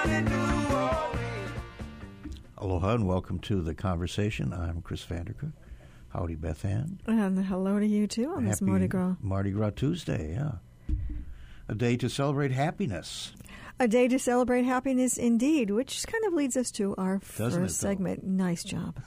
Aloha and welcome to The Conversation. I'm Chris Vandercook. Howdy, Beth Ann. And hello to you, too, on this Mardi Gras. Mardi Gras Tuesday, yeah. A day to celebrate happiness. A day to celebrate happiness, indeed, which kind of leads us to our first segment. Nice job.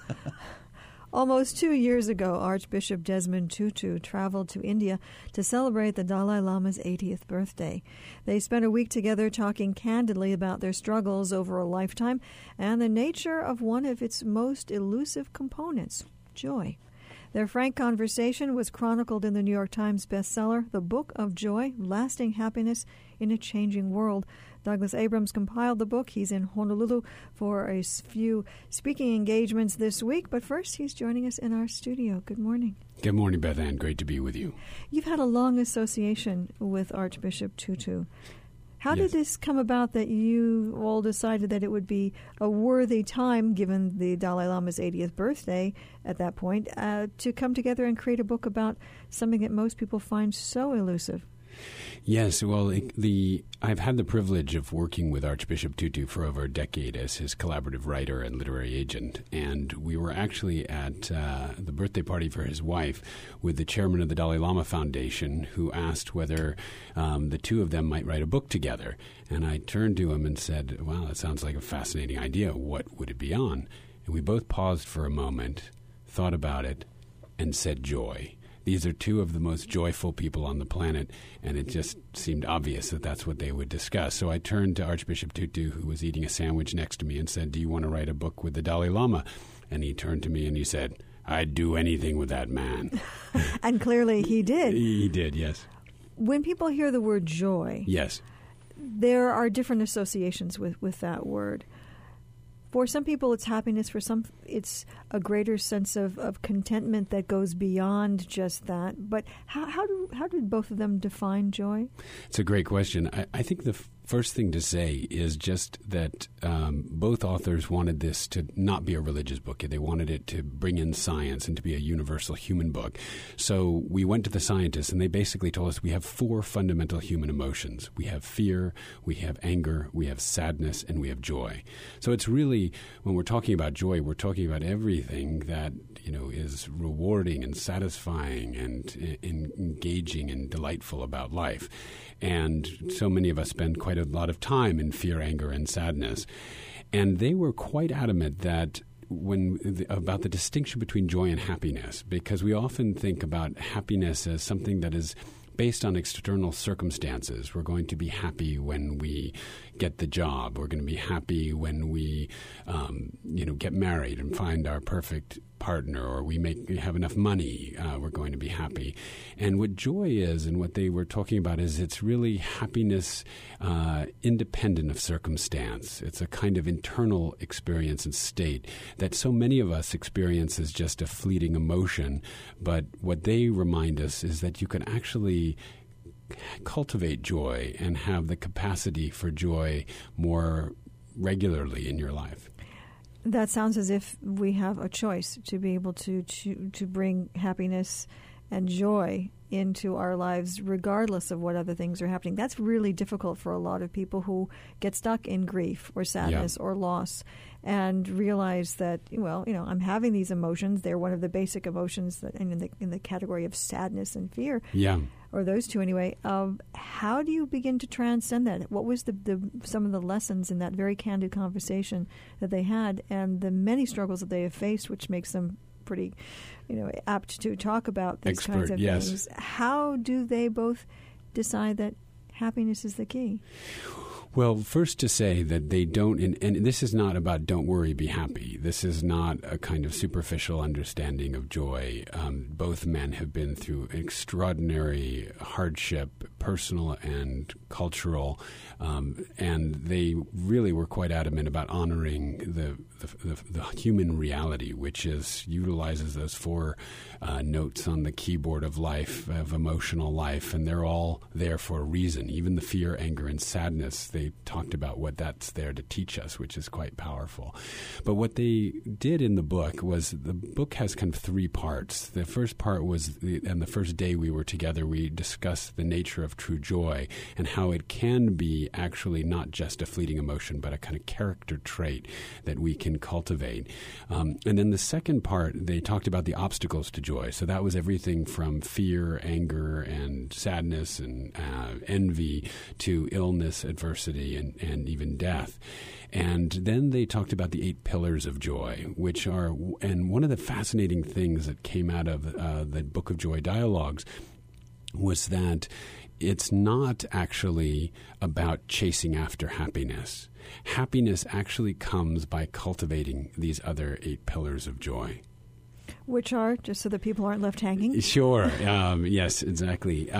Almost 2 years ago, Archbishop Desmond Tutu traveled to India to celebrate the Dalai Lama's 80th birthday. They spent a week together talking candidly about their struggles over a lifetime and the nature of one of its most elusive components, joy. Their frank conversation was chronicled in the New York Times bestseller, The Book of Joy, Lasting Happiness in a Changing World. Douglas Abrams compiled the book. He's in Honolulu for a few speaking engagements this week. But first, he's joining us in our studio. Good morning. Good morning, Beth Ann. Great to be with you. You've had a long association with Archbishop Tutu. How did this come about that you all decided that it would be a worthy time, given the Dalai Lama's 80th birthday at that point, to come together and create a book about something that most people find so elusive? Yes, well, I've had the privilege of working with Archbishop Tutu for over a decade as his collaborative writer and literary agent, and we were actually at the birthday party for his wife with the chairman of the Dalai Lama Foundation, who asked whether the two of them might write a book together. And I turned to him and said, wow, that sounds like a fascinating idea. What would it be on? And we both paused for a moment, thought about it, and said joy. These are two of the most joyful people on the planet, and it just seemed obvious that that's what they would discuss. So I turned to Archbishop Tutu, who was eating a sandwich next to me, and said, do you want to write a book with the Dalai Lama? And he turned to me and he said, I'd do anything with that man. And clearly he did. He did, yes. When people hear the word joy, yes, there are different associations with that word. For some people, it's happiness. For some, it's a greater sense of contentment that goes beyond just that. But how did both of them define joy? It's a great question. I think the first thing to say is just that both authors wanted this to not be a religious book. They wanted it to bring in science and to be a universal human book. So we went to the scientists, and they basically told us we have 4 fundamental human emotions. We have fear, we have anger, we have sadness, and we have joy. So it's really, when we're talking about joy, we're talking about everything that is rewarding and satisfying and engaging and delightful about life. And so many of us spend quite a lot of time in fear, anger, and sadness. And they were quite adamant that about the distinction between joy and happiness, because we often think about happiness as something that is based on external circumstances. We're going to be happy when we get the job. We're going to be happy when we, get married and find our perfect partner, or we have enough money. We're going to be happy. And what joy is, and what they were talking about, is it's really happiness independent of circumstance. It's a kind of internal experience and state that so many of us experience as just a fleeting emotion. But what they remind us is that you can actually cultivate joy and have the capacity for joy more regularly in your life. That sounds as if we have a choice to be able to bring happiness and joy into our lives regardless of what other things are happening. That's really difficult for a lot of people who get stuck in grief or sadness or loss and realize that, I'm having these emotions. They're one of the basic emotions that in the category of sadness and fear. Yeah. Or those two anyway. How do you begin to transcend that? What was some of the lessons in that very candid conversation that they had, and the many struggles that they have faced, which makes them pretty, apt to talk about these kinds of things? How do they both decide that happiness is the key? Well, first to say that they don't, and this is not about don't worry, be happy. This is not a kind of superficial understanding of joy. Both men have been through extraordinary hardship, personal and cultural, and they really were quite adamant about honoring the human reality, which utilizes those 4 notes on the keyboard of life, of emotional life, and they're all there for a reason. Even the fear, anger, and sadness, they they talked about what that's there to teach us, which is quite powerful. But what they did in the book was the book has kind of three parts. The first part was, and the first day we were together, we discussed the nature of true joy and how it can be actually not just a fleeting emotion, but a kind of character trait that we can cultivate. And then the second part, they talked about the obstacles to joy. So that was everything from fear, anger, and sadness, and envy, to illness, adversity, and even death. And then they talked about the 8 pillars of joy, which are, and one of the fascinating things that came out of the Book of Joy Dialogues was that it's not actually about chasing after happiness. Happiness actually comes by cultivating these other 8 pillars of joy. Which are, just so that people aren't left hanging? Sure. Yes, exactly.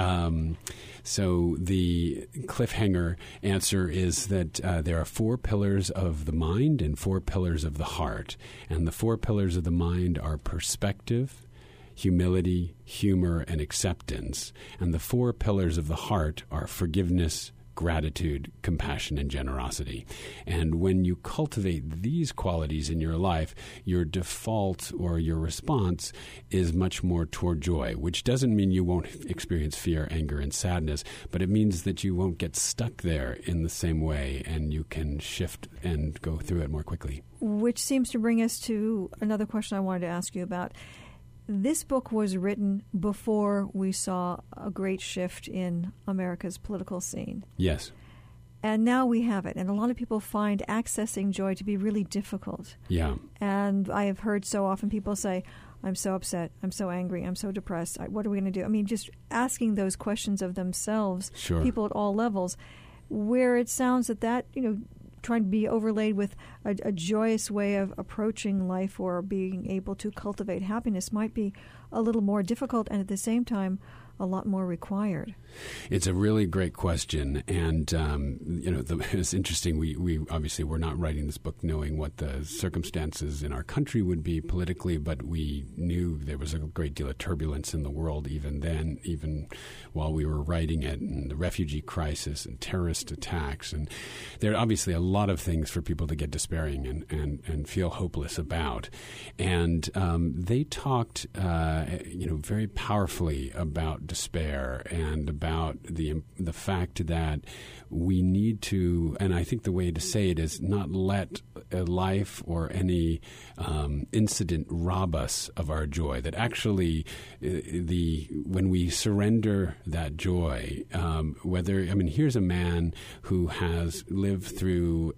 So the cliffhanger answer is that there are 4 pillars of the mind and 4 pillars of the heart. And the 4 pillars of the mind are perspective, humility, humor, and acceptance. And the 4 pillars of the heart are forgiveness, gratitude, compassion, and generosity. And when you cultivate these qualities in your life, your default or your response is much more toward joy, which doesn't mean you won't experience fear, anger, and sadness, but it means that you won't get stuck there in the same way, and you can shift and go through it more quickly. Which seems to bring us to another question I wanted to ask you about. This book was written before we saw a great shift in America's political scene. Yes. And now we have it. And a lot of people find accessing joy to be really difficult. Yeah. And I have heard so often people say, I'm so upset, I'm so angry, I'm so depressed, what are we going to do? I mean, just asking those questions of themselves, sure. People at all levels, where it sounds that, trying to be overlaid with a joyous way of approaching life or being able to cultivate happiness might be a little more difficult and at the same time a lot more required. It's a really great question, and it's interesting. We obviously were not writing this book knowing what the circumstances in our country would be politically, but we knew there was a great deal of turbulence in the world even then, even while we were writing it, and the refugee crisis and terrorist attacks, and there are obviously a lot of things for people to get despairing and feel hopeless about. And they talked, very powerfully about despair and about the fact that we need to, and I think the way to say it is not let a life or any incident rob us of our joy. That actually, when we surrender that joy, here's a man who has lived through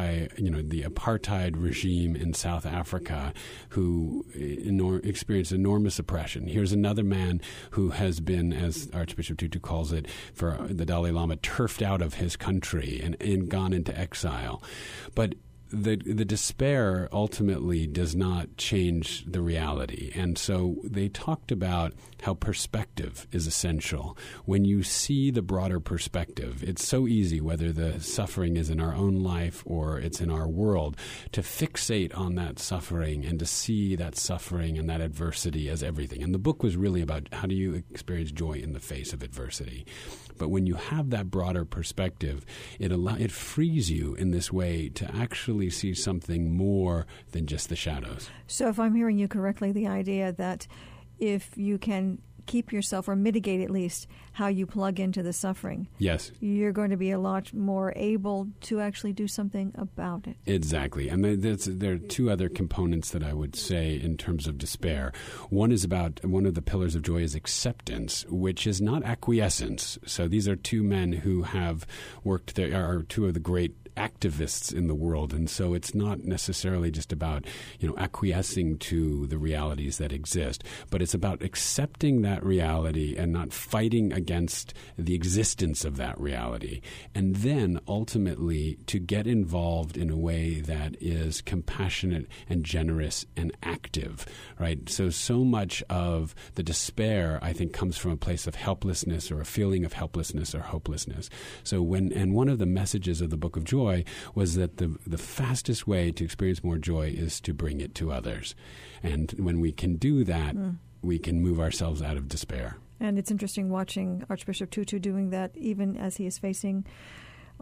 the apartheid regime in South Africa, who experienced enormous oppression. Here's another man who has been, as Archbishop Tutu calls it, for the Dalai Lama, turfed out of his country and gone into exile. But the despair ultimately does not change the reality. And so they talked about how perspective is essential. When you see the broader perspective, it's so easy, whether the suffering is in our own life or it's in our world, to fixate on that suffering and to see that suffering and that adversity as everything. And the book was really about how do you experience joy in the face of adversity. But when you have that broader perspective, it frees you in this way to actually see something more than just the shadows. So if I'm hearing you correctly, the idea that if you can keep yourself, or mitigate at least, how you plug into the suffering, yes, you're going to be a lot more able to actually do something about it. Exactly. And there are 2 other components that I would say in terms of despair. One of the pillars of joy is acceptance, which is not acquiescence. So these are 2 men who have worked there, are 2 of the great activists in the world, and so it's not necessarily just about acquiescing to the realities that exist, but it's about accepting that reality and not fighting against the existence of that reality, and then ultimately to get involved in a way that is compassionate and generous and active, right? So much of the despair, I think, comes from a place of helplessness or a feeling of helplessness or hopelessness. So one of the messages of the Book of Joy was that the fastest way to experience more joy is to bring it to others. And when we can do that, we can move ourselves out of despair. And it's interesting watching Archbishop Tutu doing that, even as he is facing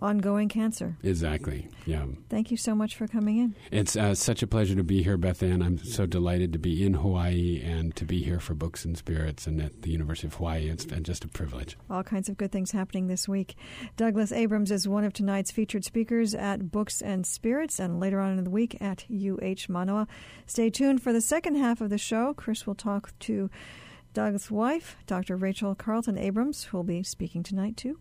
ongoing cancer. Exactly, yeah. Thank you so much for coming in. It's such a pleasure to be here, Beth Ann. I'm so delighted to be in Hawaii and to be here for Books and Spirits and at the University of Hawaii. It's been just a privilege. All kinds of good things happening this week. Douglas Abrams is one of tonight's featured speakers at Books and Spirits and later on in the week at UH Manoa. Stay tuned for the second half of the show. Chris will talk to Doug's wife, Dr. Rachel Carlton Abrams, who will be speaking tonight too.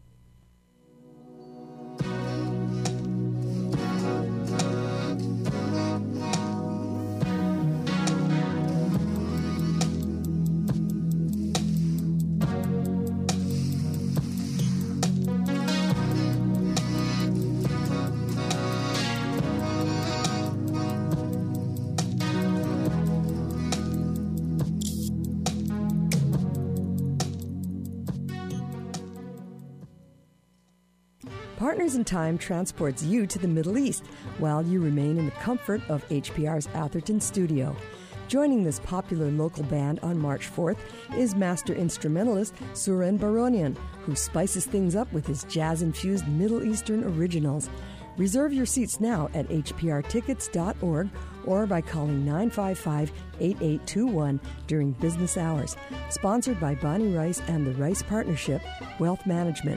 Partners in Time transports you to the Middle East while you remain in the comfort of HPR's Atherton studio. Joining this popular local band on March 4th is master instrumentalist Suren Baronian, who spices things up with his jazz-infused Middle Eastern originals. Reserve your seats now at hprtickets.org or by calling 955-8821 during business hours. Sponsored by Bonnie Rice and the Rice Partnership, Wealth Management.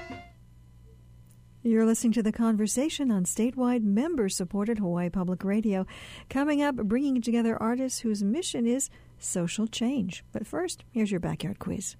You're listening to The Conversation on statewide member-supported Hawaii Public Radio. Coming up, bringing together artists whose mission is social change. But first, here's your backyard quiz.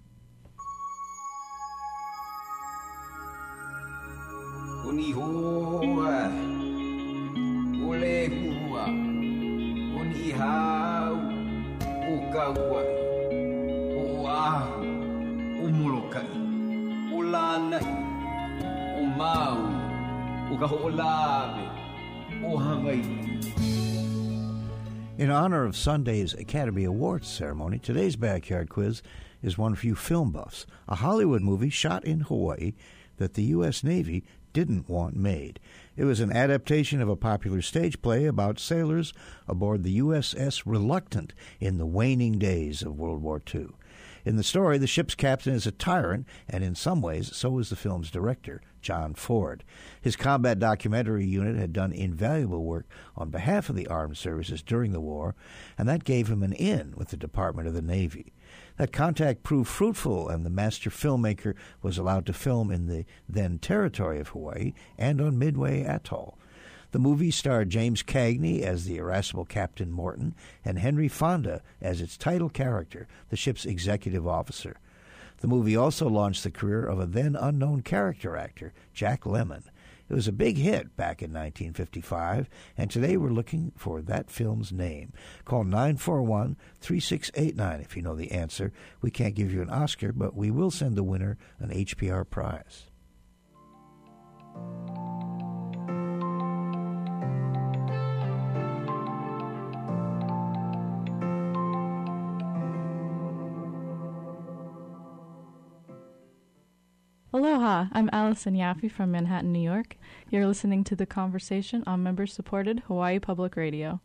In honor of Sunday's Academy Awards ceremony, today's Backyard Quiz is one for you film buffs. A Hollywood movie shot in Hawaii that the U.S. Navy didn't want made. It was an adaptation of a popular stage play about sailors aboard the USS Reluctant in the waning days of World War II. In the story, the ship's captain is a tyrant, and in some ways, so is the film's director, John Ford. His combat documentary unit had done invaluable work on behalf of the armed services during the war, and that gave him an in with the Department of the Navy. That contact proved fruitful, and the master filmmaker was allowed to film in the then territory of Hawaii and on Midway Atoll. The movie starred James Cagney as the irascible Captain Morton and Henry Fonda as its title character, the ship's executive officer. The movie also launched the career of a then-unknown character actor, Jack Lemmon. It was a big hit back in 1955, and today we're looking for that film's name. Call 941-3689 if you know the answer. We can't give you an Oscar, but we will send the winner an HPR prize. Aloha, I'm Allison Yaffe from Manhattan, New York. You're listening to The Conversation on member-supported Hawaii Public Radio.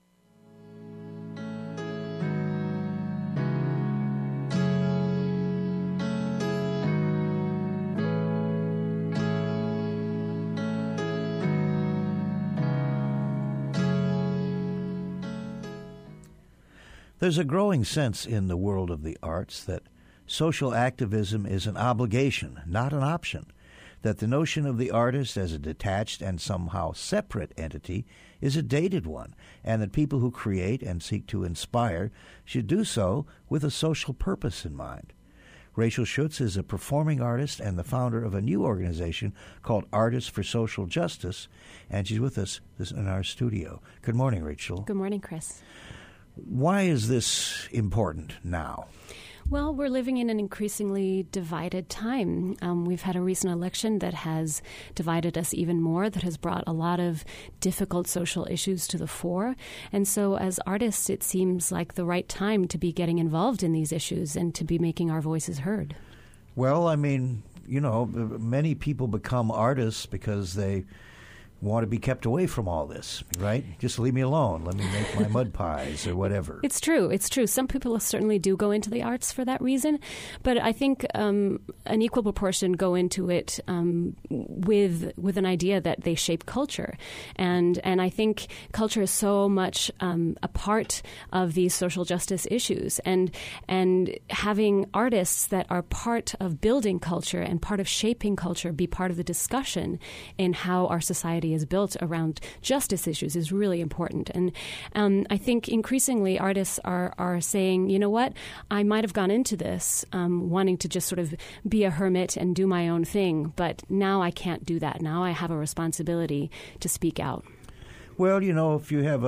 There's a growing sense in the world of the arts that social activism is an obligation, not an option, that the notion of the artist as a detached and somehow separate entity is a dated one, and that people who create and seek to inspire should do so with a social purpose in mind. Rachel Schutz is a performing artist and the founder of a new organization called Artists for Social Justice, and she's with us in our studio. Good morning, Rachel. Good morning, Chris. Why is this important now? Well, we're living in an increasingly divided time. We've had a recent election that has divided us even more, that has brought a lot of difficult social issues to the fore. And so as artists, it seems like the right time to be getting involved in these issues and to be making our voices heard. Well, I mean, you know, many people become artists because they want to be kept away from all this, right? Just leave me alone. Let me make my mud pies or whatever. It's true. It's true. Some people certainly do go into the arts for that reason, but I think an equal proportion go into it with an idea that they shape culture, and I think culture is so much a part of these social justice issues, and having artists that are part of building culture and part of shaping culture be part of the discussion in how our society is built around justice issues is really important. And I think increasingly artists are saying, you know what, I might have gone into this wanting to just sort of be a hermit and do my own thing, but now I can't do that. Now I have a responsibility to speak out. Well, you know, if you have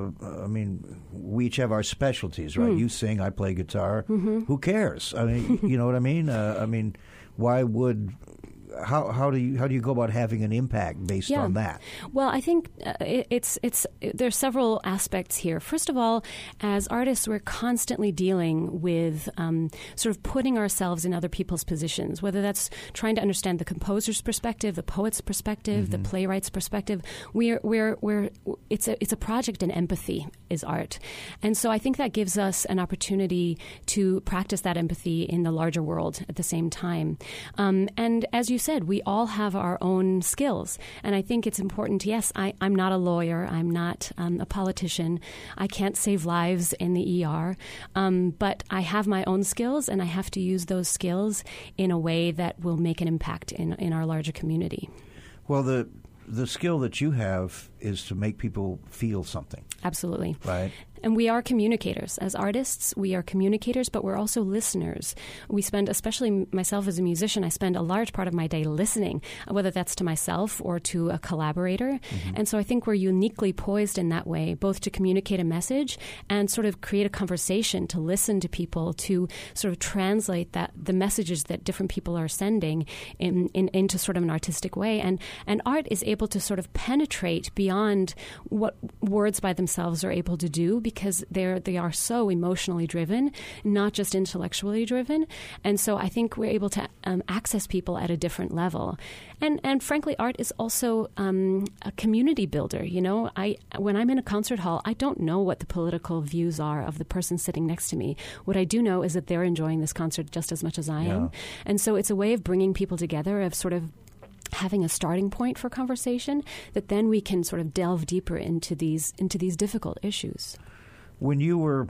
we each have our specialties, right? You sing, I play guitar. Mm-hmm. Who cares? I mean, you know what I mean? Why would... How do you go about having an impact based on that? Well, I think there's several aspects here. First of all, as artists, we're constantly dealing with sort of putting ourselves in other people's positions, whether that's trying to understand the composer's perspective, the poet's perspective, the playwright's perspective. It's a project in empathy is art, and so I think that gives us an opportunity to practice that empathy in the larger world at the same time. And as you said, we all have our own skills. And I think it's important. Yes, I'm not a lawyer. I'm not a politician. I can't save lives in the ER. But I have my own skills, and I have to use those skills in a way that will make an impact in our larger community. Well, the skill that you have is to make people feel something. Absolutely. Right. And we are communicators. As artists, we are communicators, but we're also listeners. We spend, especially myself as a musician, I spend a large part of my day listening, whether that's to myself or to a collaborator. Mm-hmm. And so I think we're uniquely poised in that way, both to communicate a message and sort of create a conversation, to listen to people, to sort of translate the messages that different people are sending into sort of an artistic way. And art is able to sort of penetrate beyond what words by themselves are able to do, because they are so emotionally driven, not just intellectually driven. And so I think we're able to access people at a different level. And frankly, art is also a community builder. You know, when I'm in a concert hall, I don't know what the political views are of the person sitting next to me. What I do know is that they're enjoying this concert just as much as I am. And so it's a way of bringing people together, of sort of having a starting point for conversation that then we can sort of delve deeper into these difficult issues. When you were,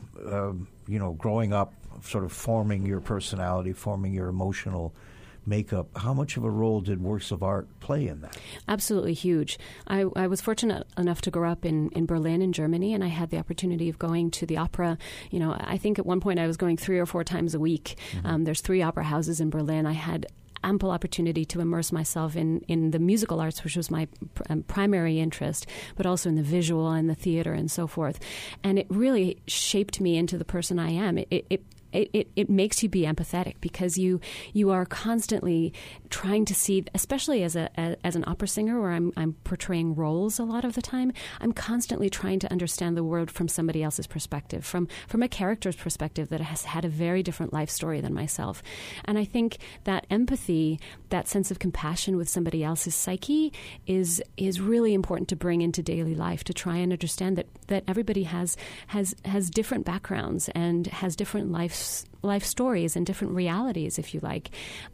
growing up, sort of forming your personality, forming your emotional makeup, how much of a role did works of art play in that? Absolutely huge. I was fortunate enough to grow up in Berlin, in Germany, and I had the opportunity of going to the opera. You know, I think at one point I was going 3 or 4 times a week. Mm-hmm. There's 3 opera houses in Berlin. I had ample opportunity to immerse myself in the musical arts, which was my primary interest, but also in the visual and the theater and so forth. And it really shaped me into the person I am. It makes you be empathetic, because you are constantly trying to see, especially as an opera singer where I'm portraying roles a lot of the time, I'm constantly trying to understand the world from somebody else's perspective, from a character's perspective that has had a very different life story than myself. And I think that empathy, that sense of compassion with somebody else's psyche is really important to bring into daily life, to try and understand that everybody has different backgrounds and has different life stories and different realities, if you like.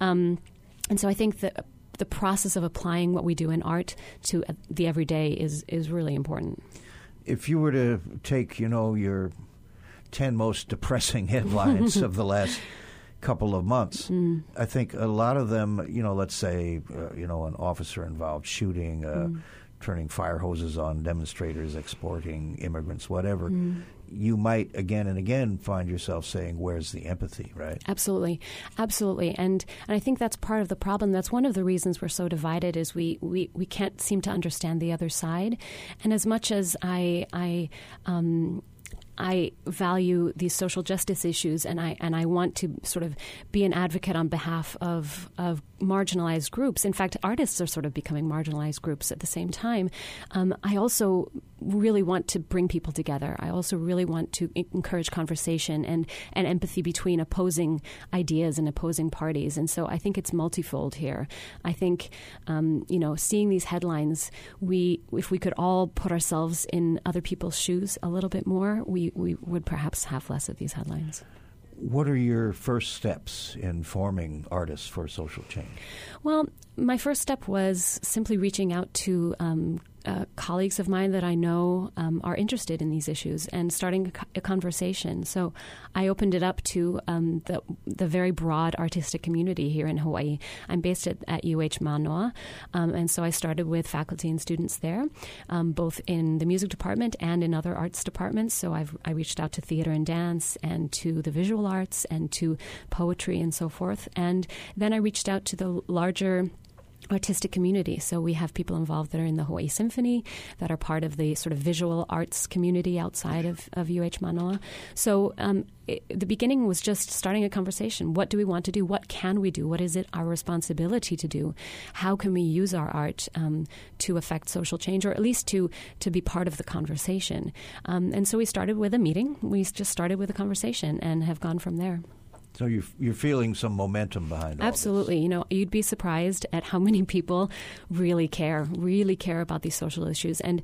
And so I think that the process of applying what we do in art to the everyday is really important. If you were to take, your 10 most depressing headlines of the last couple of months, I think a lot of them, let's say, an officer-involved shooting, turning fire hoses on demonstrators, exporting immigrants, whatever, you might again and again find yourself saying, where's the empathy, right? Absolutely. Absolutely. And I think that's part of the problem. That's one of the reasons we're so divided, is we can't seem to understand the other side. And as much as I value these social justice issues, and I want to sort of be an advocate on behalf of marginalized groups. In fact, artists are sort of becoming marginalized groups at the same time. I also really want to bring people together. I also really want to encourage conversation and empathy between opposing ideas and opposing parties. And so I think it's multifold here. I think, seeing these headlines, if we could all put ourselves in other people's shoes a little bit more, we would perhaps have less of these headlines. What are your first steps in forming Artists for Social Change? Well, my first step was simply reaching out to colleagues of mine that I know are interested in these issues and starting a conversation. So I opened it up to the very broad artistic community here in Hawaii. I'm based at UH Manoa, and so I started with faculty and students there, both in the music department and in other arts departments. So I reached out to theater and dance and to the visual arts and to poetry and so forth. And then I reached out to the larger artistic community. So we have people involved that are in the Hawaii Symphony, that are part of the sort of visual arts community outside of UH Manoa. So the beginning was just starting a conversation. What do we want to do? What can we do? What is it our responsibility to do? How can we use our art to affect social change, or at least to be part of the conversation? And so we started with a meeting. We just started with a conversation and have gone from there. So you're feeling some momentum behind all Absolutely. this. You'd be surprised at how many people really care about these social issues. And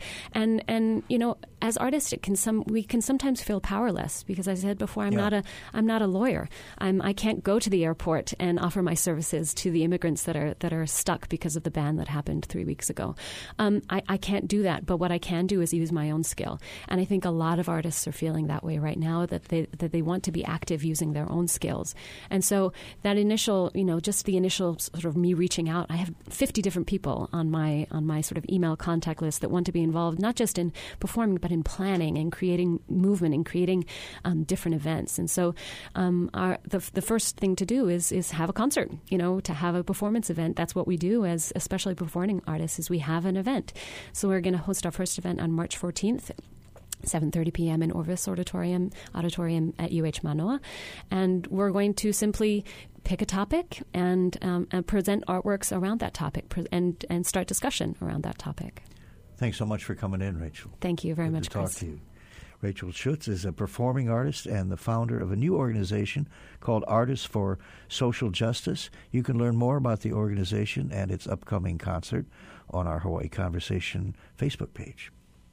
as artists, we can sometimes feel powerless because, as I said before, I'm not a lawyer. I can't go to the airport and offer my services to the immigrants that are stuck because of the ban that happened 3 weeks ago. I can't do that. But what I can do is use my own skill. And I think a lot of artists are feeling that way right now, that they want to be active using their own skills. And so that initial, just the initial sort of me reaching out, I have 50 different people on my sort of email contact list that want to be involved, not just in performing, but in planning and creating movement and creating different events. And so the first thing to do is have a concert, to have a performance event. That's what we do as especially performing artists, is we have an event. So we're going to host our first event on March 14th. 7:30 p.m. in Orvis Auditorium at UH Manoa. And we're going to simply pick a topic and present artworks around that topic and start discussion around that topic. Thanks so much for coming in, Rachel. Thank you very Good much, to talk Chris. to you. Rachel Schutz is a performing artist and the founder of a new organization called Artists for Social Justice. You can learn more about the organization and its upcoming concert on our Hawaii Conversation Facebook page.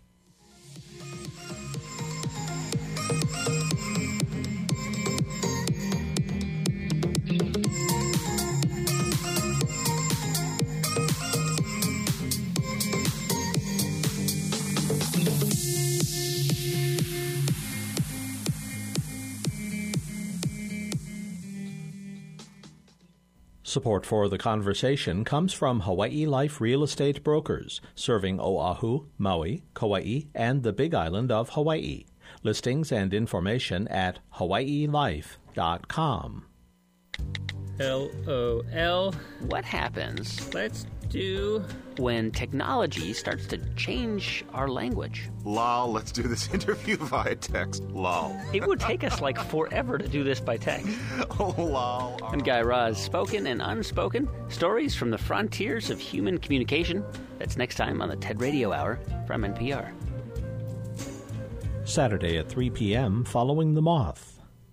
Support for the conversation comes from Hawaii Life Real Estate Brokers, serving Oahu, Maui, Kauai, and the Big Island of Hawaii. Listings and information at hawaiilife.com. LOL. What happens? Let's do when technology starts to change our language. Lol, let's do this interview via text. Lol. It would take us like forever to do this by text. Oh, lol. I'm Guy Raz, spoken and unspoken, stories from the frontiers of human communication. That's next time on the TED Radio Hour from NPR. Saturday at 3 p.m. following The Moth.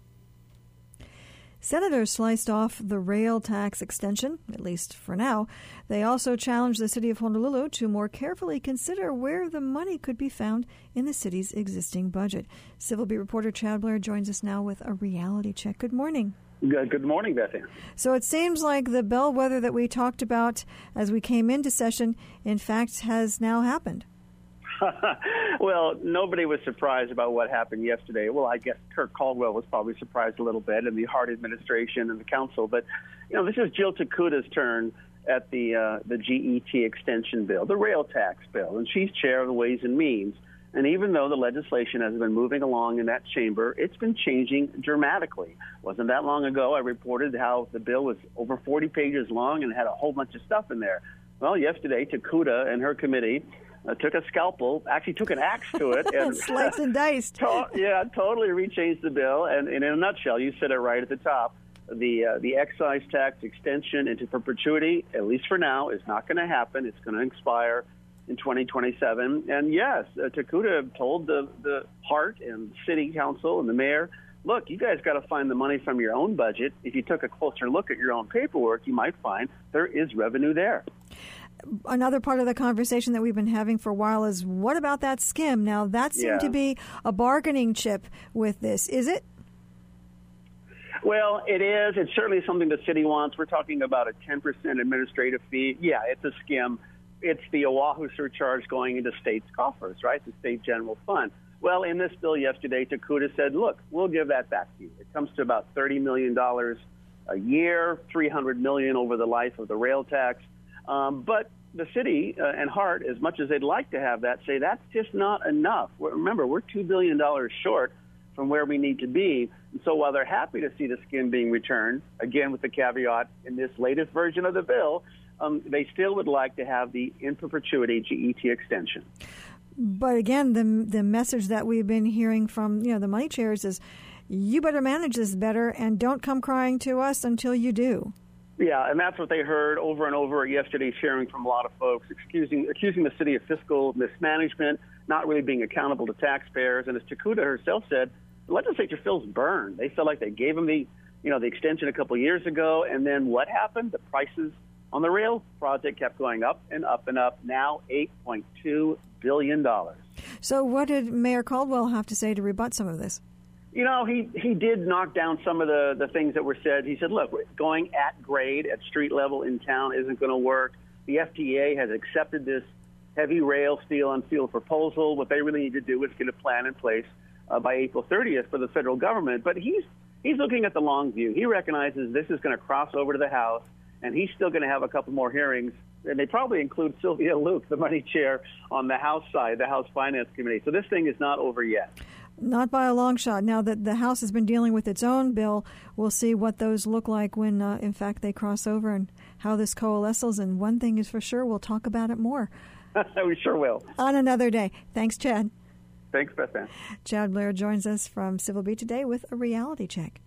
Senators sliced off the rail tax extension, at least for now. They also challenged the city of Honolulu to more carefully consider where the money could be found in the city's existing budget. Civil Beat reporter Chad Blair joins us now with a reality check. Good morning. Good morning, Bethany. So it seems like the bellwether that we talked about as we came into session, in fact, has now happened. Well, nobody was surprised about what happened yesterday. Well, I guess Kirk Caldwell was probably surprised a little bit, and the Hart administration and the council. But, this is Jill Takuta's turn at the GET extension bill, the rail tax bill, and she's chair of the Ways and Means. And even though the legislation has been moving along in that chamber, it's been changing dramatically. Wasn't that long ago I reported how the bill was over 40 pages long and had a whole bunch of stuff in there. Well, yesterday, Takuta and her committee took a scalpel, actually took an axe to it. And sliced and diced. Totally rechanged the bill. And in a nutshell, you said it right at the top. the excise tax extension into perpetuity, at least for now, is not going to happen. It's going to expire in 2027. And yes, Takuda told the Hart and City Council and the mayor, look, you guys got to find the money from your own budget. If you took a closer look at your own paperwork, you might find there is revenue there. Another part of the conversation that we've been having for a while is, what about that skim? Now, that seemed to be a bargaining chip with this. Is it? Well, it is. It's certainly something the city wants. We're talking about a 10% administrative fee. Yeah, it's a skim. It's the Oahu surcharge going into states' coffers, right, the state general fund. Well, in this bill yesterday, Takuda said, look, we'll give that back to you. It comes to about $30 million a year, $300 million over the life of the rail tax. But the city and Hart, as much as they'd like to have that, say that's just not enough. Remember, we're $2 billion short from where we need to be. And so while they're happy to see the skim being returned, again with the caveat in this latest version of the bill, they still would like to have the in perpetuity GET extension. But again, the message that we've been hearing from the money chairs is, you better manage this better and don't come crying to us until you do. Yeah, and that's what they heard over and over at yesterday's hearing from a lot of folks, accusing the city of fiscal mismanagement, not really being accountable to taxpayers. And as Takuda herself said, the legislature feels burned. They felt like they gave them the extension a couple of years ago, and then what happened? The prices on the rail project kept going up and up and up. Now $8.2 billion. So what did Mayor Caldwell have to say to rebut some of this? He did knock down some of the things that were said. He said, look, going at grade, at street level in town isn't going to work. The FTA has accepted this heavy rail, steel, and steel proposal. What they really need to do is get a plan in place by April 30th for the federal government. But he's looking at the long view. He recognizes this is going to cross over to the House, and he's still going to have a couple more hearings. And they probably include Sylvia Luke, the money chair on the House side, the House Finance Committee. So this thing is not over yet. Not by a long shot. Now that the House has been dealing with its own bill, we'll see what those look like when, in fact, they cross over and how this coalesces. And one thing is for sure, we'll talk about it more. We sure will. On another day. Thanks, Chad. Thanks, Beth Ann. Chad Blair joins us from Civil Beat today with a reality check.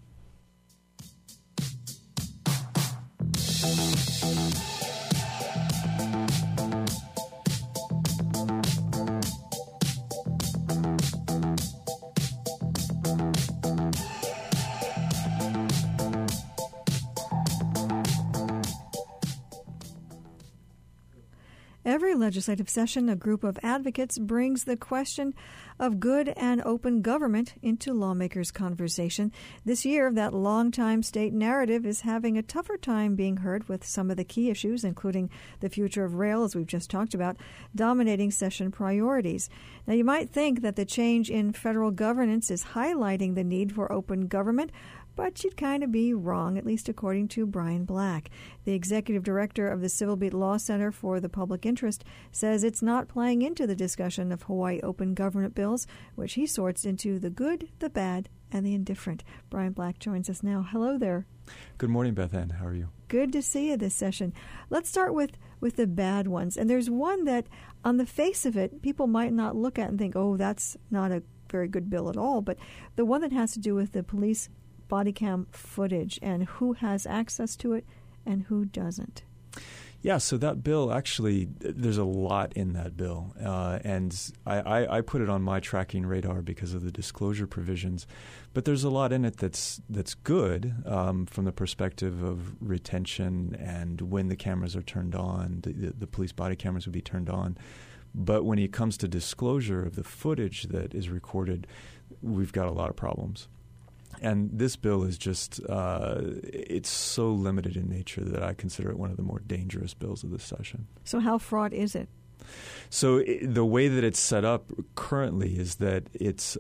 Every legislative session, a group of advocates brings the question of good and open government into lawmakers' conversation. This year, that longtime state narrative is having a tougher time being heard, with some of the key issues, including the future of rail, as we've just talked about, dominating session priorities. Now, you might think that the change in federal governance is highlighting the need for open government, but you'd kind of be wrong, at least according to Brian Black. The executive director of the Civil Beat Law Center for the Public Interest says it's not playing into the discussion of Hawaii open government bills, which he sorts into the good, the bad, and the indifferent. Brian Black joins us now. Hello there. Good morning, Beth Ann. How are you? Good to see you this session. Let's start with the bad ones. And there's one that, on the face of it, people might not look at and think, oh, that's not a very good bill at all. But the one that has to do with the police body cam footage and who has access to it and who doesn't. Yeah, so that bill, actually, there's a lot in that bill. And I put it on my tracking radar because of the disclosure provisions. But there's a lot in it that's good from the perspective of retention and when the cameras are turned on, the police body cameras would be turned on. But when it comes to disclosure of the footage that is recorded, we've got a lot of problems. And this bill is just, it's so limited in nature that I consider it one of the more dangerous bills of this session. So how fraught is it? So the way that it's set up currently is that it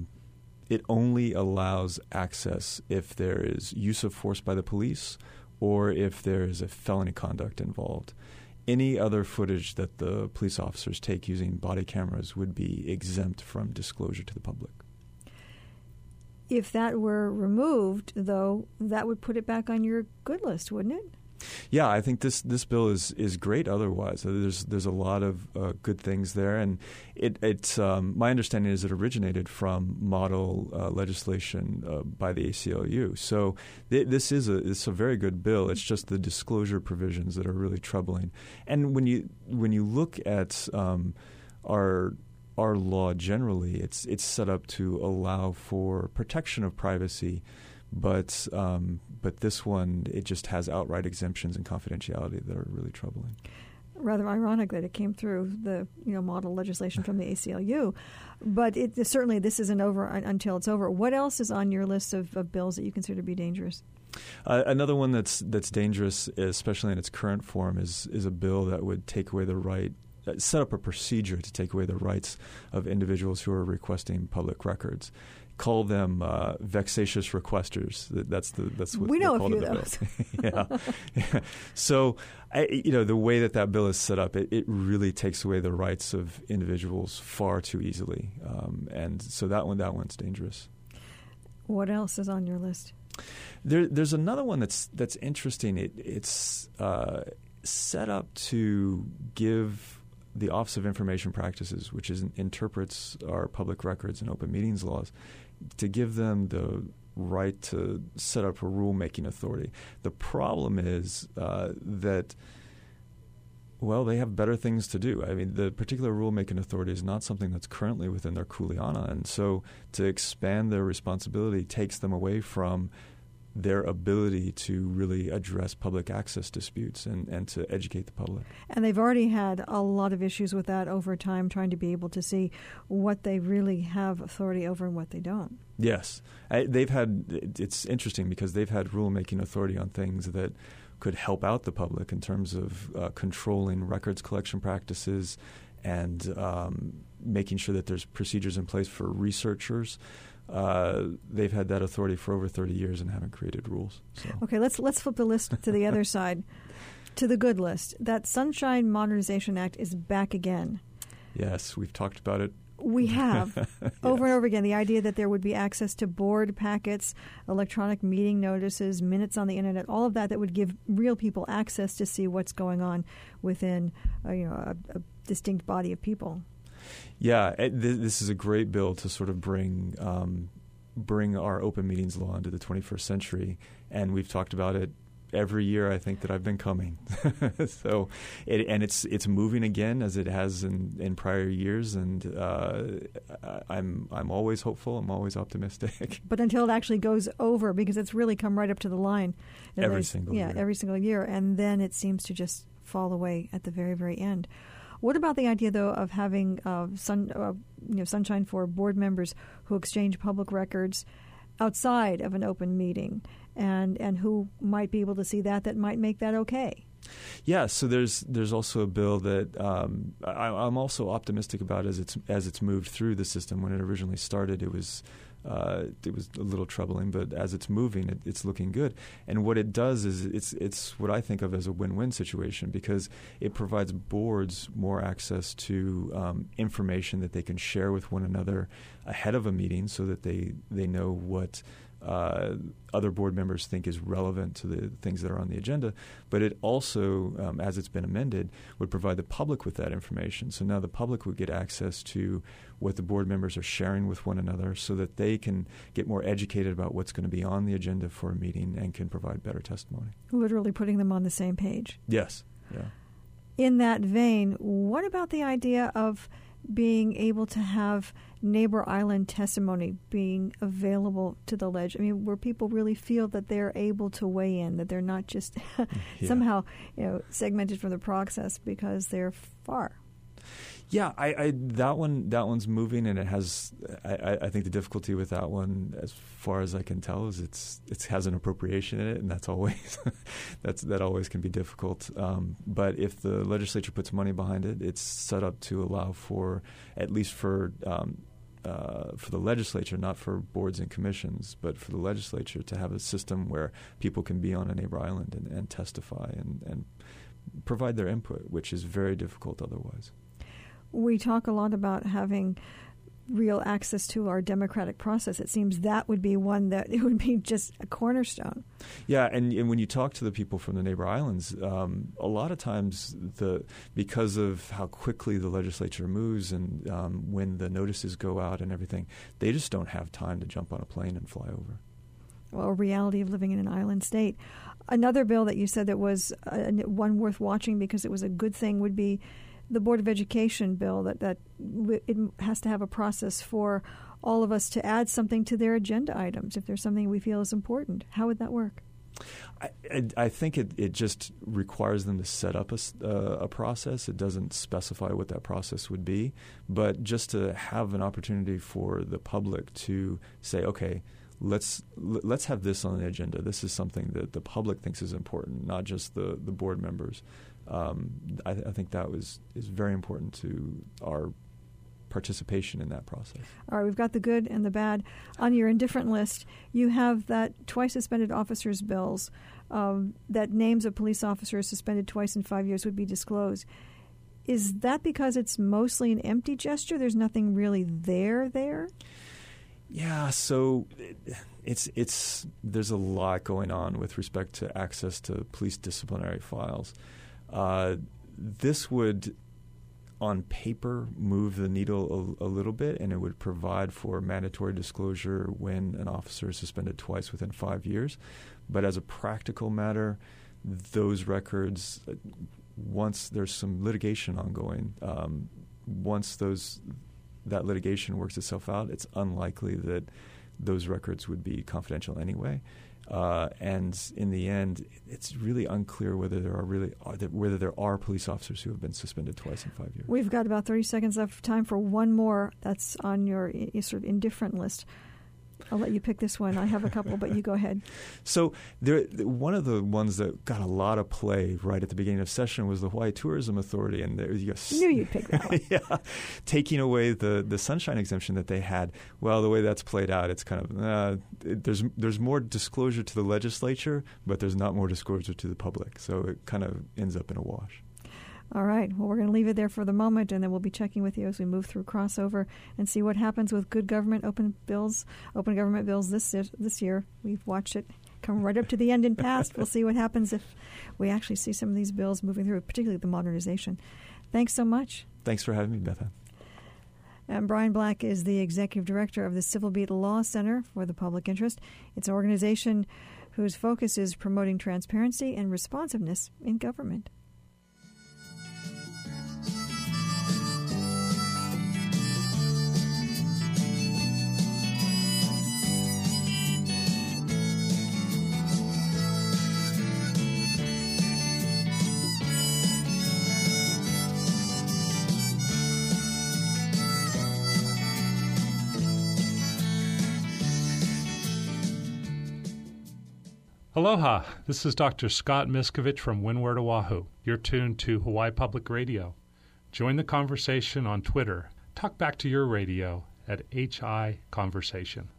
only allows access if there is use of force by the police or if there is a felony conduct involved. Any other footage that the police officers take using body cameras would be exempt from disclosure to the public. If that were removed, though, that would put it back on your good list, wouldn't it? Yeah, I think this bill is great. Otherwise, there's a lot of good things there, and it's my understanding is it originated from model legislation by the ACLU. So this is a very good bill. It's just the disclosure provisions that are really troubling. And when you look at our law generally, it's set up to allow for protection of privacy. But this one, it just has outright exemptions and confidentiality that are really troubling. Rather ironic that it came through the model legislation from the ACLU, but certainly this isn't over until it's over. What else is on your list of bills that you consider to be dangerous? Another one that's dangerous, especially in its current form, is a bill that would take away the right. Set up a procedure to take away the rights of individuals who are requesting public records. Call them vexatious requesters. That's what we know they're called a few in the bill. Yeah. So, the way that bill is set up, it really takes away the rights of individuals far too easily, and so that one's dangerous. What else is on your list? There's another one that's interesting. It's set up to give the Office of Information Practices, which interprets our public records and open meetings laws, to give them the right to set up a rulemaking authority. The problem is that, they have better things to do. I mean, the particular rulemaking authority is not something that's currently within their kuleana, and so to expand their responsibility takes them away from their ability to really address public access disputes and to educate the public. And they've already had a lot of issues with that over time, trying to be able to see what they really have authority over and what they don't. Yes. It's interesting because they've had rulemaking authority on things that could help out the public in terms of controlling records collection practices and making sure that there's procedures in place for researchers. They've had that authority for over 30 years and haven't created rules. So. Okay, let's flip the list to the other side, to the good list. That Sunshine Modernization Act is back again. Yes, we've talked about it. We have, over and over again, the idea that there would be access to board packets, electronic meeting notices, minutes on the Internet, all of that would give real people access to see what's going on within a distinct body of people. Yeah, this is a great bill to sort of bring our open meetings law into the 21st century, and we've talked about it every year. I think that I've been coming, so it's moving again as it has in prior years, and I'm always hopeful. I'm always optimistic. But until it actually goes over, because it's really come right up to the line every single year, and then it seems to just fall away at the very, very end. What about the idea, though, of having sunshine for board members who exchange public records outside of an open meeting, and who might be able to see that might make that okay? Yeah, so there's also a bill that I'm also optimistic about as it's moved through the system. When it originally started, it was a little troubling, but as it's moving, it's looking good. And what it does is it's what I think of as a win-win situation, because it provides boards more access to information that they can share with one another ahead of a meeting, so that they know what other board members think is relevant to the things that are on the agenda. But it also, as it's been amended, would provide the public with that information. So now the public would get access to what the board members are sharing with one another, so that they can get more educated about what's going to be on the agenda for a meeting and can provide better testimony. Literally putting them on the same page. Yes. Yeah. In that vein, what about the idea of being able to have neighbor island testimony being available to the ledge? I mean, where people really feel that they're able to weigh in, that they're not just somehow segmented from the process because they're far. Yeah, that one's moving, and it has. I think the difficulty with that one, as far as I can tell, is it has an appropriation in it, and that's always that always can be difficult. But if the legislature puts money behind it, it's set up to allow for, at least for the legislature, not for boards and commissions, but for the legislature to have a system where people can be on a neighbor island and testify and provide their input, which is very difficult otherwise. We talk a lot about having real access to our democratic process. It seems that would be one that it would be just a cornerstone. Yeah, and when you talk to the people from the neighbor islands, a lot of times because of how quickly the legislature moves and when the notices go out and everything, they just don't have time to jump on a plane and fly over. Well, a reality of living in an island state. Another bill that you said that was one worth watching because it was a good thing would be the Board of Education bill that it has to have a process for all of us to add something to their agenda items if there's something we feel is important. How would that work? I think it just requires them to set up a process. It doesn't specify what that process would be, but just to have an opportunity for the public to say, okay, let's have this on the agenda. This is something that the public thinks is important, not just the board members. I think that is very important to our participation in that process. All right, we've got the good and the bad. On your indifferent list, you have that twice suspended officers' bills, that names of police officers suspended twice in 5 years would be disclosed. Is that because it's mostly an empty gesture? There's nothing really there? Yeah, so there's a lot going on with respect to access to police disciplinary files. This would, on paper, move the needle a little bit, and it would provide for mandatory disclosure when an officer is suspended twice within 5 years. But as a practical matter, those records, once there's some litigation ongoing, once that litigation works itself out, it's unlikely that those records would be confidential anyway. And in the end, it's really unclear whether there are police officers who have been suspended twice in 5 years. We've got about 30 seconds left of time for one more that's on your sort of indifferent list. I'll let you pick this one. I have a couple, but you go ahead. So one of the ones that got a lot of play right at the beginning of session was the Hawaii Tourism Authority. And knew you'd pick that one. Yeah, taking away the sunshine exemption that they had. Well, the way that's played out, it's kind of there's more disclosure to the legislature, but there's not more disclosure to the public. So it kind of ends up in a wash. All right. Well, we're going to leave it there for the moment, and then we'll be checking with you as we move through crossover and see what happens with good government open government bills this year. We've watched it come right up to the end and past. We'll see what happens if we actually see some of these bills moving through, particularly the modernization. Thanks so much. Thanks for having me, Beth Ann. And Brian Black is the Executive Director of the Civil Beat Law Center for the Public Interest. It's an organization whose focus is promoting transparency and responsiveness in government. Aloha, this is Dr. Scott Miskovich from Windward, Oahu. You're tuned to Hawaii Public Radio. Join the conversation on Twitter. Talk back to your radio at HI Conversation.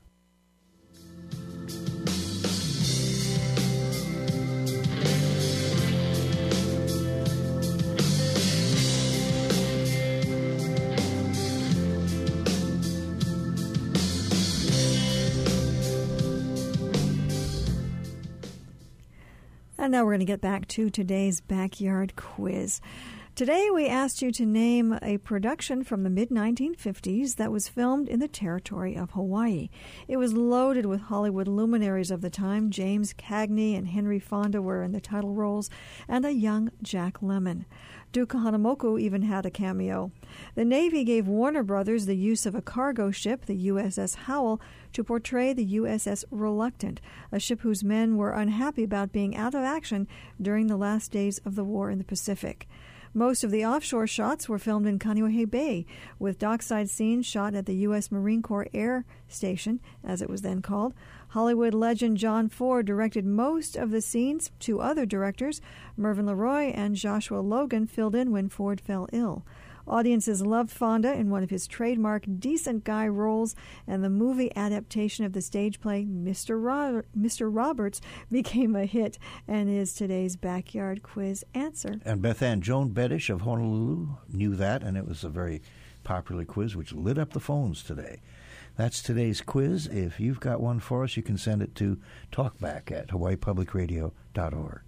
And now we're going to get back to today's Backyard Quiz. Today we asked you to name a production from the mid-1950s that was filmed in the territory of Hawaii. It was loaded with Hollywood luminaries of the time. James Cagney and Henry Fonda were in the title roles, and a young Jack Lemmon. Duke Kahanamoku even had a cameo. The Navy gave Warner Brothers the use of a cargo ship, the USS Howell, to portray the USS Reluctant, a ship whose men were unhappy about being out of action during the last days of the war in the Pacific. Most of the offshore shots were filmed in Kaneohe Bay, with dockside scenes shot at the U.S. Marine Corps Air Station, as it was then called. Hollywood legend John Ford directed most of the scenes. Two other directors, Mervyn LeRoy and Joshua Logan, filled in when Ford fell ill. Audiences loved Fonda in one of his trademark decent guy roles, and the movie adaptation of the stage play Mr. Roberts became a hit and is today's Backyard Quiz answer. And Beth Ann, Joan Bedish of Honolulu knew that, and it was a very popular quiz which lit up the phones today. That's today's quiz. If you've got one for us, you can send it to talkback@hawaiipublicradio.org.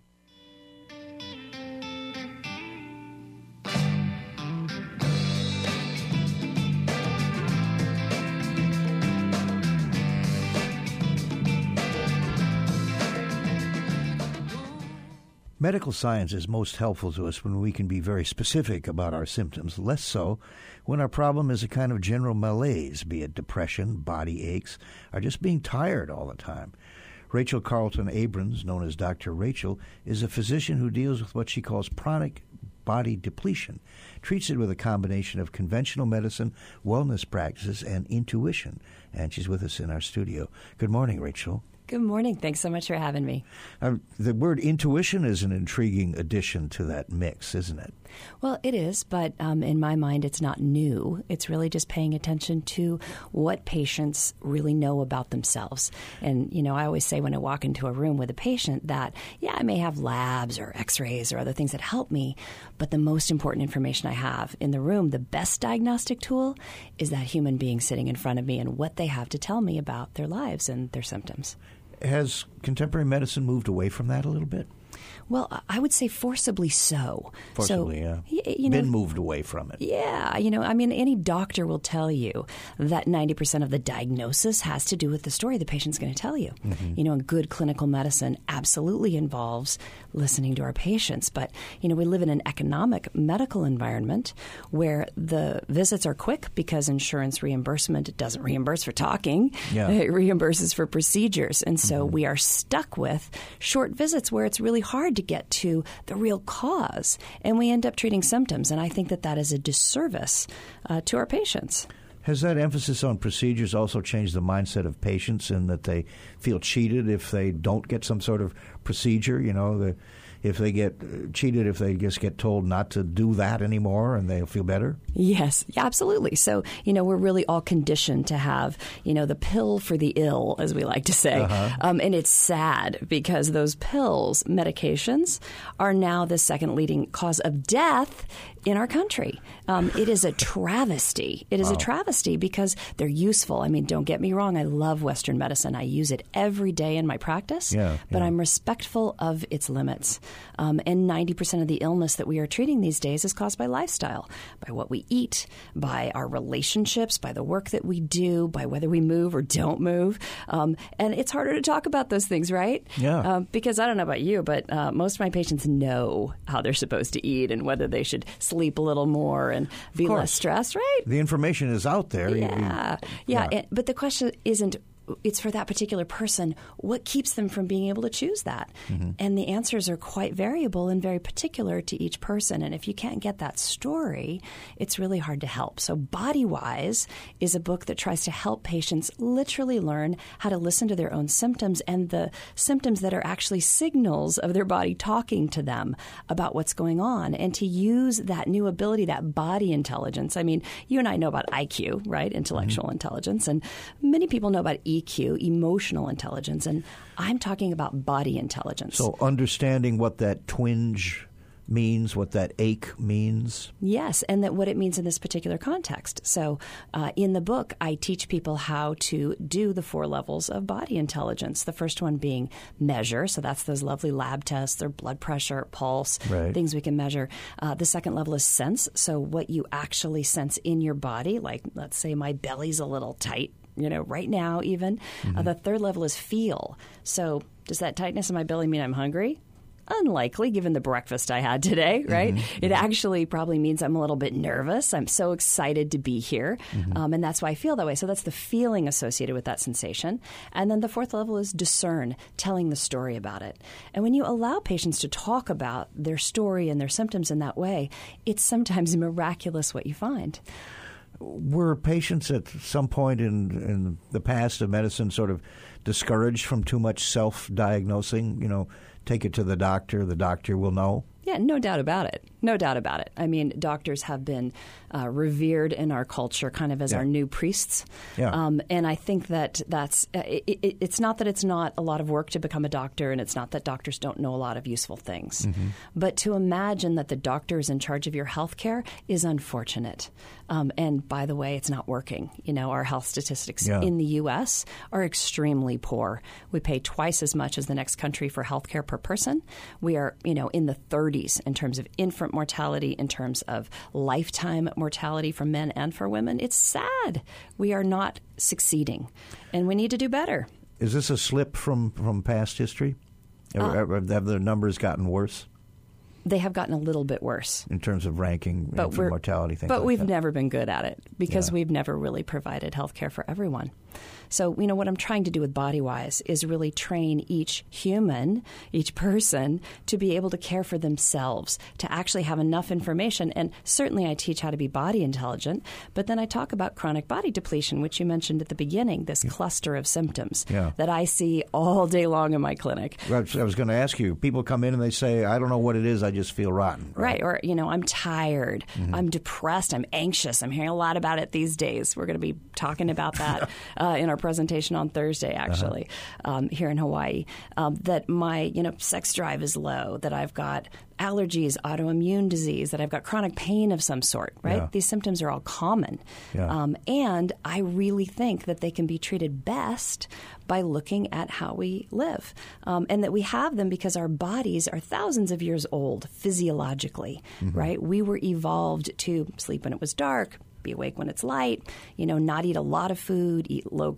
Medical science is most helpful to us when we can be very specific about our symptoms, less so when our problem is a kind of general malaise, be it depression, body aches, or just being tired all the time. Rachel Carlton Abrams, known as Dr. Rachel, is a physician who deals with what she calls chronic body depletion, treats it with a combination of conventional medicine, wellness practices, and intuition. And she's with us in our studio. Good morning, Rachel. Good morning. Thanks so much for having me. The word intuition is an intriguing addition to that mix, isn't it? Well, it is, but in my mind, it's not new. It's really just paying attention to what patients really know about themselves. And, you know, I always say when I walk into a room with a patient that, yeah, I may have labs or x-rays or other things that help me, but the most important information I have in the room, the best diagnostic tool, is that human being sitting in front of me and what they have to tell me about their lives and their symptoms. Has contemporary medicine moved away from that a little bit? Well, I would say forcibly so. Forcibly, so, yeah. Been moved away from it. Yeah. You know, I mean, any doctor will tell you that 90% of the diagnosis has to do with the story the patient's going to tell you. Mm-hmm. You know, and good clinical medicine absolutely involves listening to our patients. But, you know, we live in an economic medical environment where the visits are quick because insurance reimbursement doesn't reimburse for talking. Yeah. It reimburses for procedures. And so we are stuck with short visits where it's really hard to get to the real cause, and we end up treating symptoms. And I think that is a disservice to our patients. Has that emphasis on procedures also changed the mindset of patients in that they feel cheated if they don't get some sort of procedure? You know, if they get cheated, if they just get told not to do that anymore and they'll feel better? Yes, absolutely. So, you know, we're really all conditioned to have, you know, the pill for the ill, as we like to say. And it's sad because those pills, medications, are now the second leading cause of death in our country. It is a travesty. It is a travesty because they're useful. I mean, don't get me wrong. I love Western medicine. I use it every day in my practice, but I'm respectful of its limits. And 90% of the illness that we are treating these days is caused by lifestyle, by what we eat, by our relationships, by the work that we do, by whether we move or don't move. And it's harder to talk about those things, right? Yeah. Because I don't know about you, but most of my patients know how they're supposed to eat and whether they should sleep a little more and be less stressed, right? The information is out there. Yeah. But the question isn't, it's for that particular person, what keeps them from being able to choose that? Mm-hmm. And the answers are quite variable and very particular to each person. And if you can't get that story, it's really hard to help. So Body Wise is a book that tries to help patients literally learn how to listen to their own symptoms and the symptoms that are actually signals of their body talking to them about what's going on, and to use that new ability, that body intelligence. I mean, you and I know about IQ, right? Intellectual intelligence. And many people know about EQ, emotional intelligence, and I'm talking about body intelligence. So understanding what that twinge means, what that ache means. Yes, and that what it means in this particular context. So in the book, I teach people how to do the 4 levels of body intelligence. The first one being measure. So that's those lovely lab tests, their blood pressure, pulse, things we can measure. The second level is sense. So what you actually sense in your body, like let's say my belly's a little tight, you know, right now even. The third level is feel. So does that tightness in my belly mean I'm hungry? Unlikely, given the breakfast I had today, right? It actually probably means I'm a little bit nervous. I'm so excited to be here, and that's why I feel that way. So that's the feeling associated with that sensation. And then the fourth level is discern, telling the story about it. And when you allow patients to talk about their story and their symptoms in that way, it's sometimes miraculous what you find. Were patients at some point in the past of medicine sort of discouraged from too much self-diagnosing? You know, take it to the doctor will know? Yeah, no doubt about it. No doubt about it. I mean, doctors have been revered in our culture kind of as our new priests. Yeah. And I think that it's not that it's not a lot of work to become a doctor, and it's not that doctors don't know a lot of useful things. Mm-hmm. But to imagine that the doctor is in charge of your health care is unfortunate. And by the way, it's not working. You know, our health statistics in the U.S. are extremely poor. We pay twice as much as the next country for health care per person. We are, in the 30s in terms of infant mortality, in terms of lifetime mortality for men and for women. It's sad. We are not succeeding, and we need to do better. Is this a slip from past history? Have the numbers gotten worse? They have gotten a little bit worse. In terms of ranking infant mortality, things but like we've that. never been good at it because we've never really provided health care for everyone. So, what I'm trying to do with BodyWise is really train each human, each person, to be able to care for themselves, to actually have enough information. And certainly I teach how to be body intelligent, but then I talk about chronic body depletion, which you mentioned at the beginning, this cluster of symptoms that I see all day long in my clinic. I was going to ask you, people come in and they say, I don't know what it is, I just feel rotten. Right. Or, I'm tired, I'm depressed, I'm anxious. I'm hearing a lot about it these days. We're going to be talking about that in our presentation on Thursday, actually, here in Hawaii, that my, sex drive is low, that I've got allergies, autoimmune disease, that I've got chronic pain of some sort, right? Yeah. These symptoms are all common. Yeah. And I really think that they can be treated best by looking at how we live, and that we have them because our bodies are thousands of years old physiologically, right? We were evolved to sleep when it was dark, be awake when it's light, not eat a lot of food, eat low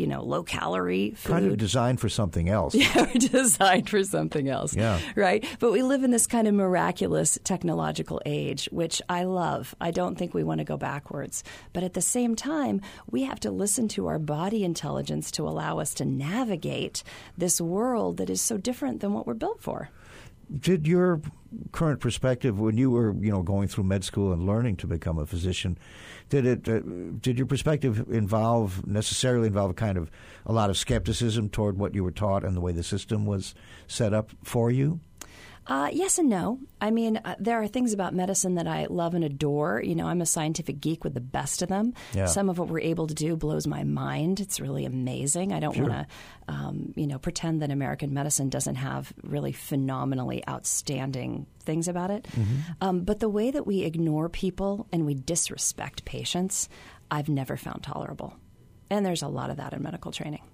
calorie food. Kind of designed for something else. Yeah, we're designed for something else. Yeah. Right? But we live in this kind of miraculous technological age, which I love. I don't think we want to go backwards. But at the same time, we have to listen to our body intelligence to allow us to navigate this world that is so different than what we're built for. Did your current perspective, when you were, going through med school and learning to become a physician, did your perspective necessarily involve a lot of skepticism toward what you were taught and the way the system was set up for you? Yes and no. I mean, there are things about medicine that I love and adore. I'm a scientific geek with the best of them. Yeah. Some of what we're able to do blows my mind. It's really amazing. I don't want to, pretend that American medicine doesn't have really phenomenally outstanding things about it. But the way that we ignore people and we disrespect patients, I've never found tolerable. And there's a lot of that in medical training.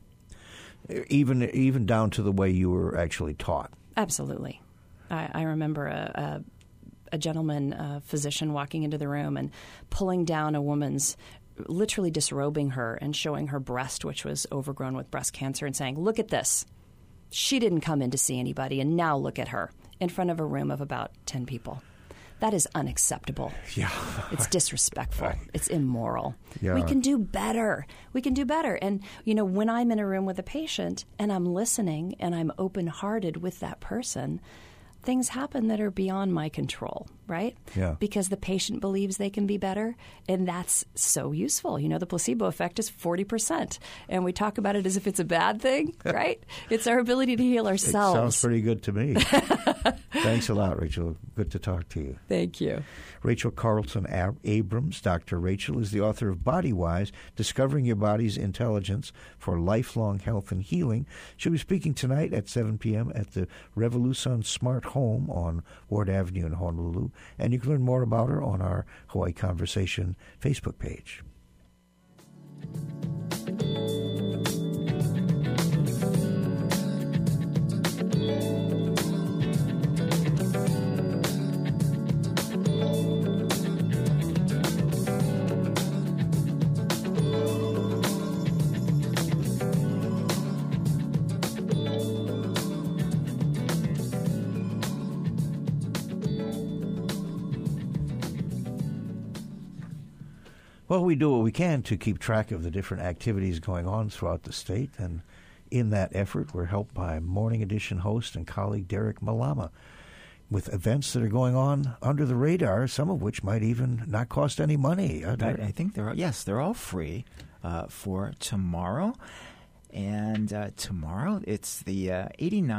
Even down to the way you were actually taught. Absolutely. I remember a gentleman, physician, walking into the room and pulling down a woman's, literally disrobing her and showing her breast, which was overgrown with breast cancer, and saying, "Look at this. She didn't come in to see anybody, and now look at her," in front of a room of about 10 people. That is unacceptable. Yeah. It's disrespectful. Right. It's immoral. Yeah. We can do better. We can do better. And, when I'm in a room with a patient and I'm listening and I'm open-hearted with that person, things happen that are beyond my control, right? Yeah. Because the patient believes they can be better, and that's so useful. The placebo effect is 40%, and we talk about it as if it's a bad thing, right? It's our ability to heal ourselves. It sounds pretty good to me. Thanks a lot, Rachel. Good to talk to you. Thank you. Rachel Carlson Abrams, Dr. Rachel, is the author of BodyWise, Discovering Your Body's Intelligence for Lifelong Health and Healing. She'll be speaking tonight at 7 p.m. at the Revolution Smart Home on Ward Avenue in Honolulu. And you can learn more about her on our Hawaii Conversation Facebook page. Well, we do what we can to keep track of the different activities going on throughout the state, and in that effort, we're helped by Morning Edition host and colleague Derek Malama with events that are going on under the radar, some of which might even not cost any money. I think they're all free for tomorrow. And tomorrow, it's the 89th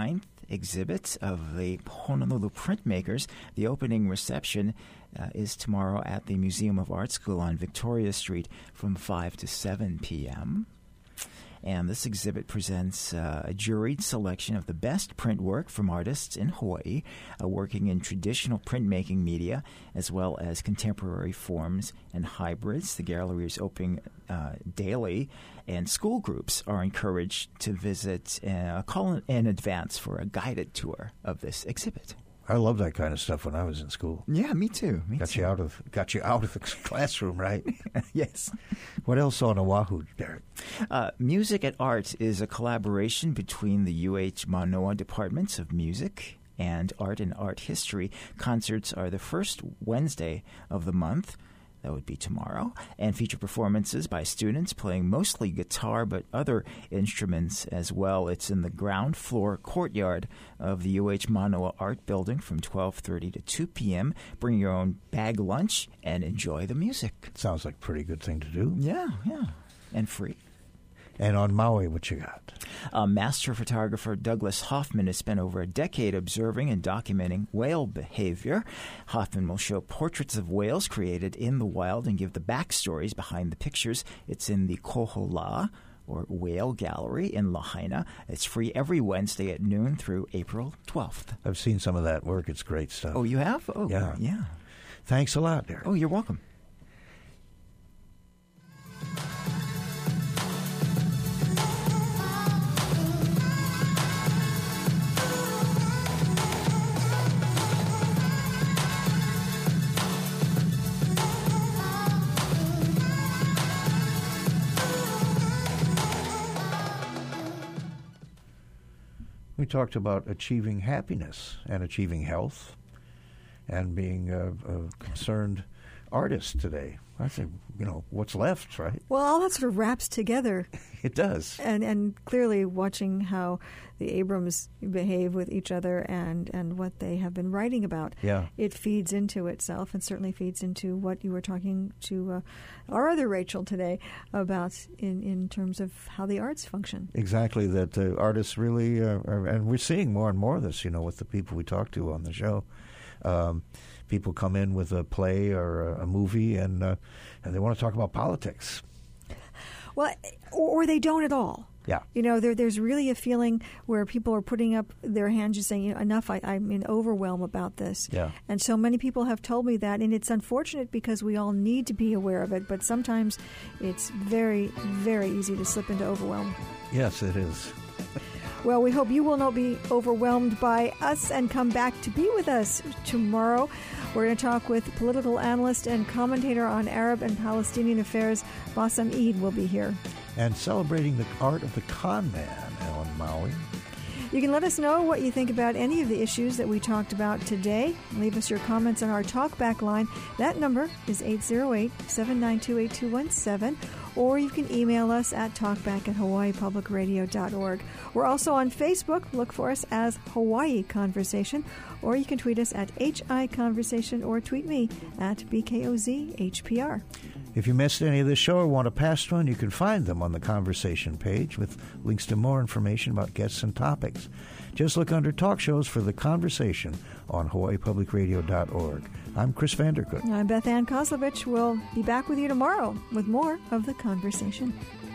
exhibit of the Honolulu printmakers. The opening reception is tomorrow at the Museum of Art School on Victoria Street from 5 to 7 p.m. And this exhibit presents a juried selection of the best print work from artists in Hawaii working in traditional printmaking media, as well as contemporary forms and hybrids. The gallery is open daily, and school groups are encouraged to visit, call in advance for a guided tour of this exhibit. I loved that kind of stuff when I was in school. Yeah, me too. Got you out of the classroom, right? Yes. What else on Oahu, Derek? Music at Art is a collaboration between the UH Manoa Departments of Music and Art and Art History. Concerts are the first Wednesday of the month. That would be tomorrow, and feature performances by students playing mostly guitar but other instruments as well. It's in the ground floor courtyard of the UH Manoa Art Building from 12:30 to 2 p.m. Bring your own bag lunch and enjoy the music. Sounds like a pretty good thing to do. Yeah, and free. And on Maui, what you got? Master photographer Douglas Hoffman has spent over a decade observing and documenting whale behavior. Hoffman will show portraits of whales created in the wild and give the backstories behind the pictures. It's in the Kohola, or Whale Gallery, in Lahaina. It's free every Wednesday at noon through April 12th. I've seen some of that work. It's great stuff. Oh, you have? Oh, yeah. Thanks a lot, Derek. Oh, you're welcome. We talked about achieving happiness and achieving health and being a concerned artist today. I think, what's left, right? Well, all that sort of wraps together. It does. And clearly watching how the Abrams behave with each other and what they have been writing about, it feeds into itself and certainly feeds into what you were talking to our other Rachel today about in terms of how the arts function. Exactly, that artists really are, and we're seeing more and more of this, with the people we talk to on the show. People come in with a play or a movie, and they want to talk about politics. Well, or they don't at all. Yeah. There's really a feeling where people are putting up their hands just saying, enough, I'm in overwhelm about this. Yeah. And so many people have told me that, and it's unfortunate because we all need to be aware of it, but sometimes it's very, very easy to slip into overwhelm. Yes, it is. Well, we hope you will not be overwhelmed by us and come back to be with us tomorrow. We're going to talk with political analyst and commentator on Arab and Palestinian affairs, Bassem Eid will be here. And celebrating the art of the con man on Maui. You can let us know what you think about any of the issues that we talked about today. Leave us your comments on our talkback line. That number is 808-792-8217. Or you can email us at talkback@hawaiipublicradio.org. We're also on Facebook. Look for us as Hawaii Conversation. Or you can tweet us at HI Conversation or tweet me at BKOZHPR. If you missed any of this show or want a past one, you can find them on the Conversation page with links to more information about guests and topics. Just look under Talk Shows for The Conversation on hawaiipublicradio.org. I'm Chris Vandercook. I'm Beth Ann Kozlovich. We'll be back with you tomorrow with more of The Conversation.